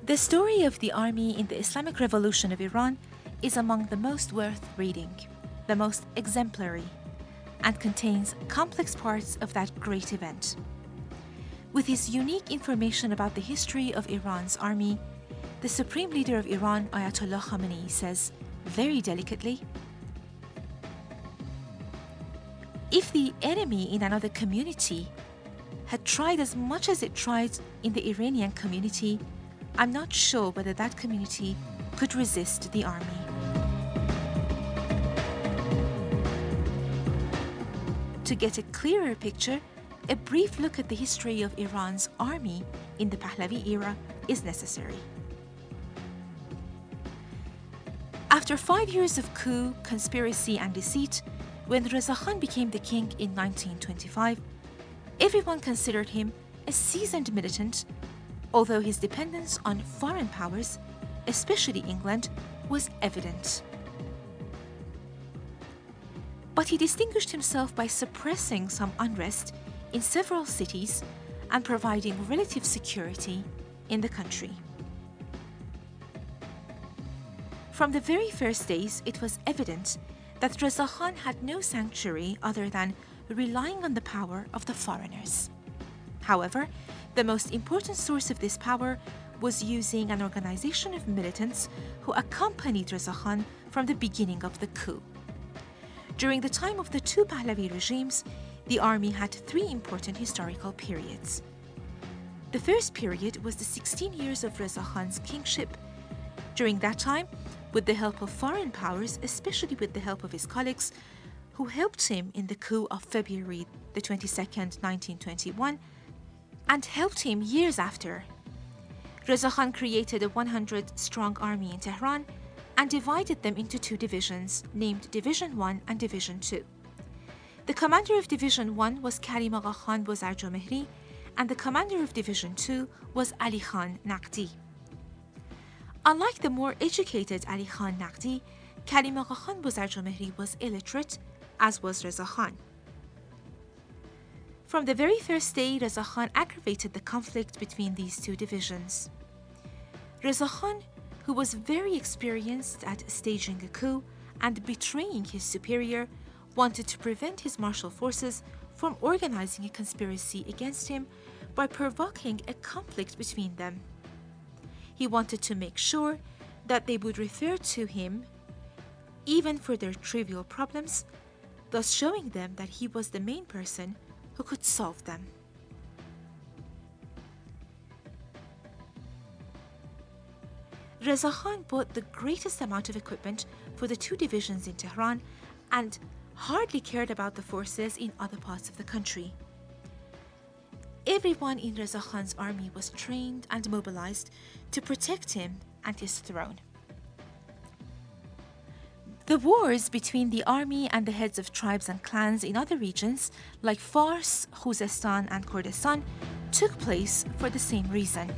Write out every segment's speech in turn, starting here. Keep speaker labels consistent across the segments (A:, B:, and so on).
A: The story of the army in the Islamic Revolution of Iran is among the most worth reading, the most exemplary, and contains complex parts of that great event. With his unique information about the history of Iran's army, the Supreme Leader of Iran, Ayatollah Khamenei, says, very delicately, if the enemy in another community had tried as much as it tried in the Iranian community, I'm not sure whether that community could resist the army. To get a clearer picture, a brief look at the history of Iran's army in the Pahlavi era is necessary. After 5 years of coup, conspiracy and deceit, when Reza Khan became the king in 1925, everyone considered him a seasoned militant, although his dependence on foreign powers, especially England, was evident. But he distinguished himself by suppressing some unrest in several cities and providing relative security in the country. From the very first days, it was evident that Reza Khan had no sanctuary other than relying on the power of the foreigners. However, the most important source of this power was using an organization of militants who accompanied Reza Khan from the beginning of the coup. During the time of the two Pahlavi regimes, the army had three important historical periods. The first period was the 16 years of Reza Khan's kingship. During that time, with the help of foreign powers, especially with the help of his colleagues, who helped him in the coup of February the 22nd, 1921, and helped him years after, Reza Khan created a 100-strong army in Tehran and divided them into two divisions, named Division 1 and Division 2. The commander of Division 1 was Karim Agha Khan Bozarjomehri, and the commander of Division 2 was Ali Khan Naqdi. Unlike the more educated Ali Khan Naqdi, Karim Agha Khan Bozarjomehri was illiterate, as was Reza Khan. From the very first day, Reza Khan aggravated the conflict between these two divisions. Reza Khan, who was very experienced at staging a coup and betraying his superior, wanted to prevent his martial forces from organizing a conspiracy against him by provoking a conflict between them. He wanted to make sure that they would refer to him even for their trivial problems, thus showing them that he was the main person who could solve them. Reza Khan bought the greatest amount of equipment for the two divisions in Tehran and hardly cared about the forces in other parts of the country. Everyone in Reza Khan's army was trained and mobilized to protect him and his throne. The wars between the army and the heads of tribes and clans in other regions, like Fars, Khuzestan, and Kurdistan, took place for the same reason.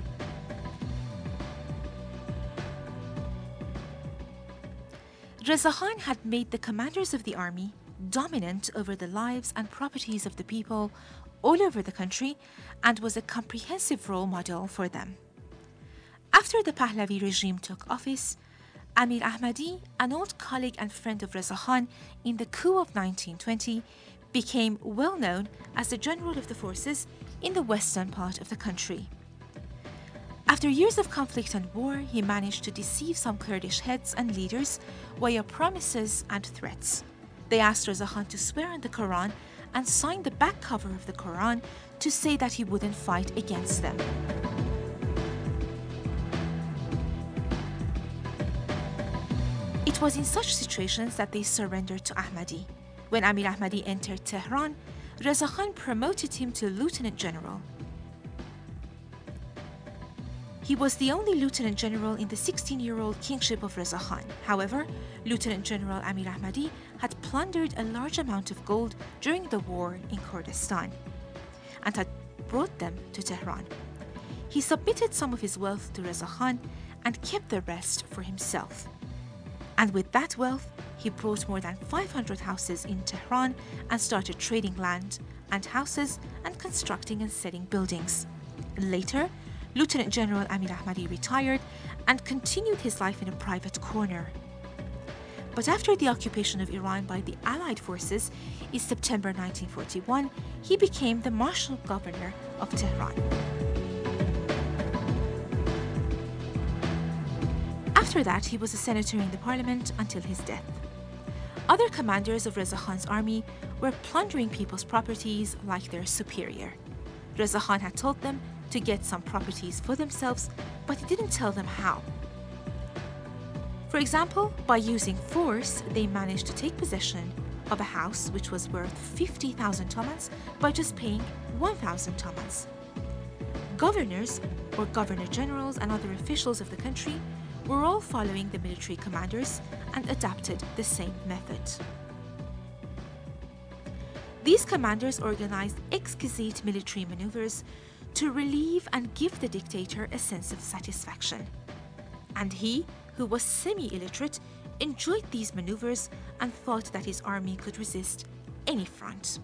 A: Reza Khan had made the commanders of the army dominant over the lives and properties of the people all over the country and was a comprehensive role model for them. After the Pahlavi regime took office, Amir Ahmadi, an old colleague and friend of Reza Khan in the coup of 1920, became well known as the general of the forces in the western part of the country. After years of conflict and war, he managed to deceive some Kurdish heads and leaders via promises and threats. They asked Reza Khan to swear on the Quran and sign the back cover of the Quran to say that he wouldn't fight against them. It was in such situations that they surrendered to Ahmadi. When Amir Ahmadi entered Tehran, Reza Khan promoted him to lieutenant general. He was the only lieutenant general in the 16-year-old kingship of Reza Khan. However, Lieutenant General Amir Ahmadi had plundered a large amount of gold during the war in Kurdistan and had brought them to Tehran. He submitted some of his wealth to Reza Khan and kept the rest for himself. And with that wealth, he bought more than 500 houses in Tehran and started trading land and houses and constructing and selling buildings. Later, Lieutenant General Amir Ahmadi retired and continued his life in a private corner. But after the occupation of Iran by the Allied forces in September 1941, he became the martial governor of Tehran. After that, he was a senator in the parliament until his death. Other commanders of Reza Khan's army were plundering people's properties like their superior. Reza Khan had told them to get some properties for themselves, but he didn't tell them how. For example, by using force, they managed to take possession of a house which was worth 50,000 tomans by just paying 1,000 tomans. Governors, or governor generals, and other officials of the country were all following the military commanders and adapted the same method. These commanders organized exquisite military maneuvers to relieve and give the dictator a sense of satisfaction. And he, who was semi-illiterate, enjoyed these maneuvers and thought that his army could resist any front.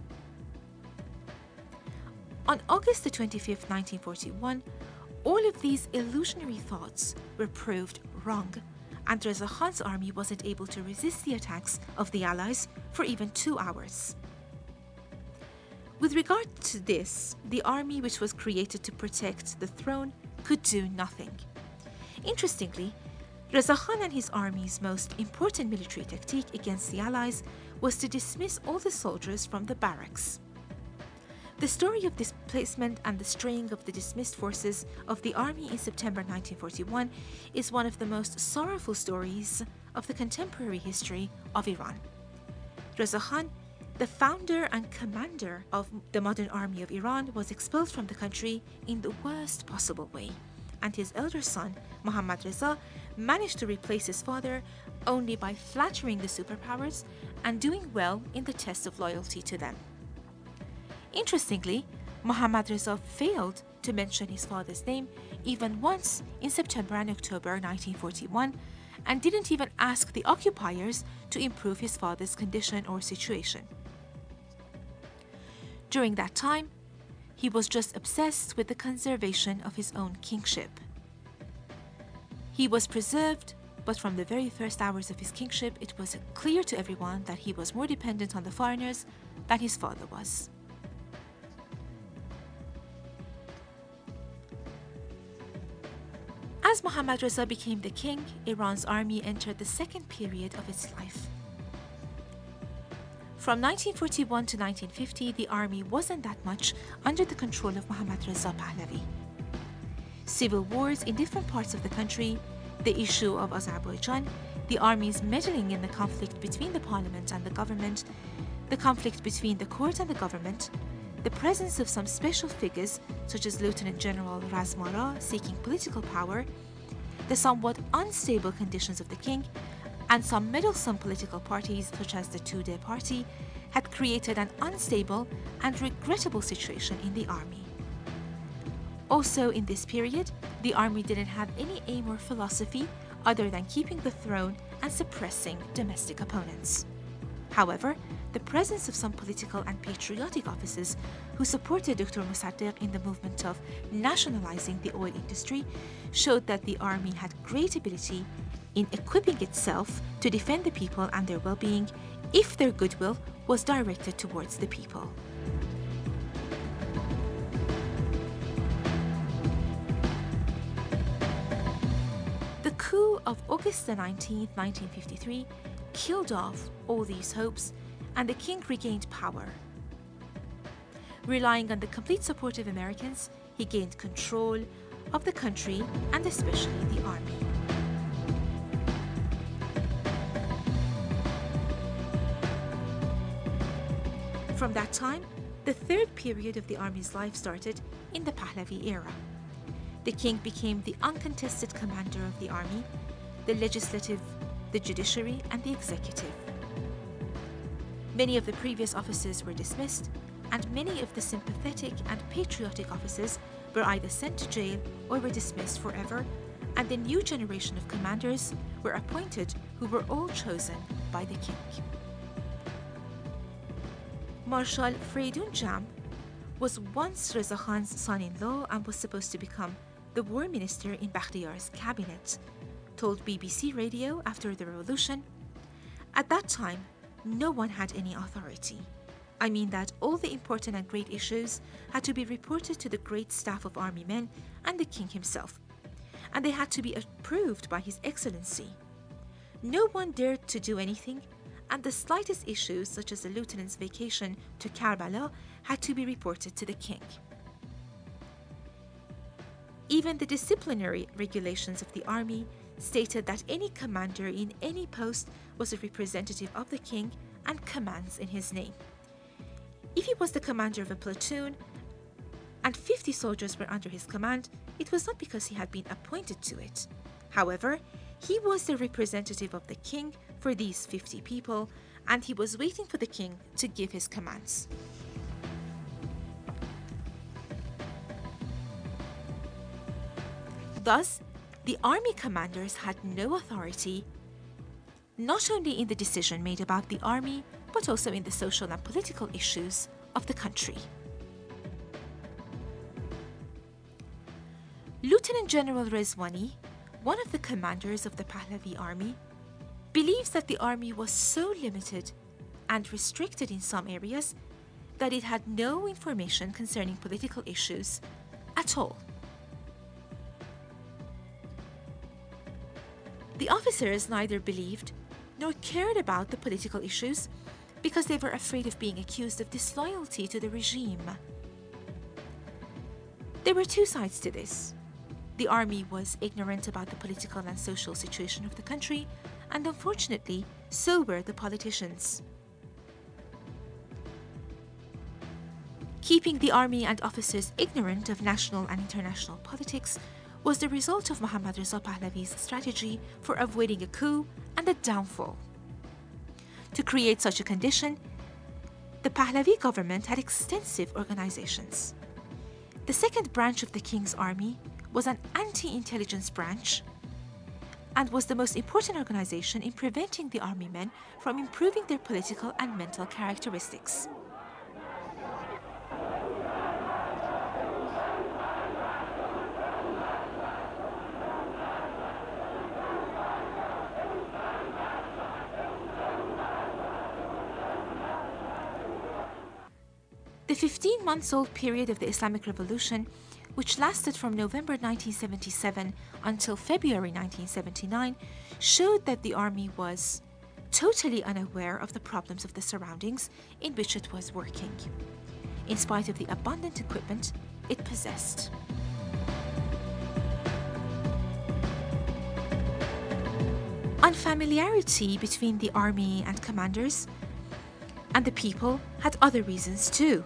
A: On August 25, 1941, all of these illusionary thoughts were proved wrong, and Reza Khan's army wasn't able to resist the attacks of the Allies for even 2 hours. With regard to this, the army which was created to protect the throne could do nothing. Interestingly, Reza Khan and his army's most important military tactique against the Allies was to dismiss all the soldiers from the barracks. The story of displacement and the straying of the dismissed forces of the army in September 1941 is one of the most sorrowful stories of the contemporary history of Iran. Reza Khan, the founder and commander of the modern army of Iran, was expelled from the country in the worst possible way, and his elder son, Mohammad Reza, managed to replace his father only by flattering the superpowers and doing well in the test of loyalty to them. Interestingly, Mohammad Reza failed to mention his father's name even once in September and October 1941, and didn't even ask the occupiers to improve his father's condition or situation. During that time, he was just obsessed with the conservation of his own kingship. He was preserved, but from the very first hours of his kingship, it was clear to everyone that he was more dependent on the foreigners than his father was. As Mohammad Reza became the king, Iran's army entered the second period of its life. From 1941 to 1950, the army wasn't that much under the control of Mohammad Reza Pahlavi. Civil wars in different parts of the country, the issue of Azerbaijan, the army's meddling in the conflict between the parliament and the government, the conflict between the court and the government, the presence of some special figures such as Lieutenant General Razmara seeking political power, the somewhat unstable conditions of the king, and some meddlesome political parties such as the Tudeh party had created an unstable and regrettable situation in the army. Also in this period, the army didn't have any aim or philosophy other than keeping the throne and suppressing domestic opponents. However, the presence of some political and patriotic officers who supported Dr. Mossadegh in the movement of nationalizing the oil industry showed that the army had great ability in equipping itself to defend the people and their well-being if their goodwill was directed towards the people. The coup of August 19, 1953 killed off all these hopes, and the king regained power. Relying on the complete support of Americans, he gained control of the country and especially the army. From that time, the third period of the army's life started in the Pahlavi era. The king became the uncontested commander of the army, the legislative, the judiciary, and the executive. Many of the previous officers were dismissed, and many of the sympathetic and patriotic officers were either sent to jail or were dismissed forever, and a new generation of commanders were appointed who were all chosen by the king. Marshal Feridun Jam was once Reza Khan's son-in-law and was supposed to become the war minister in Bakhtiyar's cabinet, told BBC Radio after the revolution, "At that time, no one had any authority. I mean that all the important and great issues had to be reported to the great staff of army men and the king himself, and they had to be approved by His Excellency. No one dared to do anything, and the slightest issues, such as the lieutenant's vacation to Karbala, had to be reported to the king." Even the disciplinary regulations of the army stated that any commander in any post was a representative of the king and commands in his name. If he was the commander of a platoon and 50 soldiers were under his command, it was not because he had been appointed to it. However, he was the representative of the king for these 50 people, and he was waiting for the king to give his commands. Thus, the army commanders had no authority, not only in the decision made about the army, but also in the social and political issues of the country. Lieutenant General Rezwani, one of the commanders of the Pahlavi army, believes that the army was so limited and restricted in some areas that it had no information concerning political issues at all. The officers neither believed nor cared about the political issues because they were afraid of being accused of disloyalty to the regime. There were two sides to this. The army was ignorant about the political and social situation of the country, and unfortunately, so were the politicians. Keeping the army and officers ignorant of national and international politics was the result of Mohammad Reza Pahlavi's strategy for avoiding a coup and a downfall. To create such a condition, the Pahlavi government had extensive organizations. The second branch of the king's army was an anti-intelligence branch and was the most important organization in preventing the army men from improving their political and mental characteristics. The 15-month-old period of the Islamic Revolution, which lasted from November 1977 until February 1979, showed that the army was totally unaware of the problems of the surroundings in which it was working, in spite of the abundant equipment it possessed. Unfamiliarity between the army and commanders and the people had other reasons too.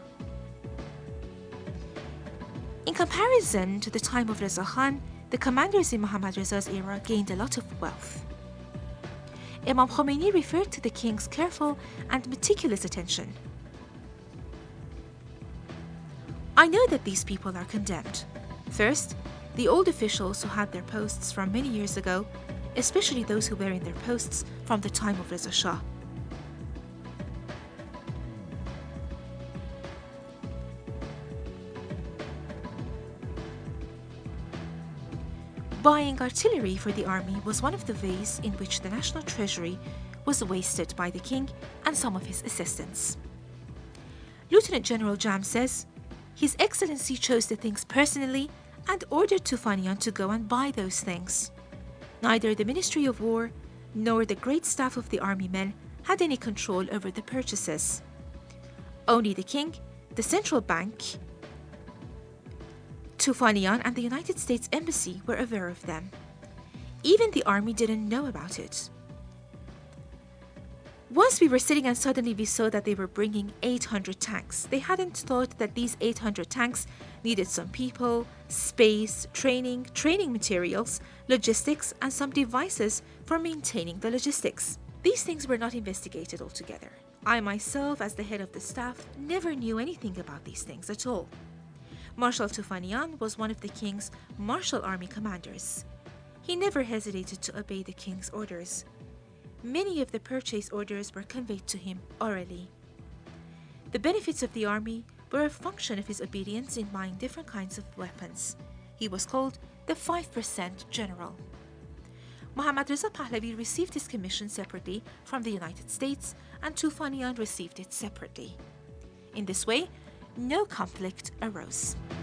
A: In comparison to the time of Reza Khan, the commanders in Mohammad Reza's era gained a lot of wealth. Imam Khomeini referred to the king's careful and meticulous attention. "I know that these people are condemned. First, the old officials who had their posts from many years ago, especially those who were in their posts from the time of Reza Shah. Buying artillery for the army was one of the ways in which the national treasury was wasted by the king and some of his assistants." Lieutenant General Jam says, "His Excellency chose the things personally and ordered Tufanian to go and buy those things. Neither the Ministry of War nor the great staff of the army men had any control over the purchases. Only the king, the central bank, Tufanian and the United States Embassy were aware of them. Even the army didn't know about it. Once we were sitting and suddenly we saw that they were bringing 800 tanks. They hadn't thought that these 800 tanks needed some people, space, training materials, logistics, and some devices for maintaining the logistics. These things were not investigated altogether. I myself, as the head of the staff, never knew anything about these things at all. Marshal Tufanian was one of the king's martial army commanders. He never hesitated to obey the king's orders. Many of the purchase orders were conveyed to him orally. The benefits of the army were a function of his obedience in buying different kinds of weapons. He was called the 5% General. Muhammad Reza Pahlavi received his commission separately from the United States, and Tufanian received it separately. In this way, no conflict arose.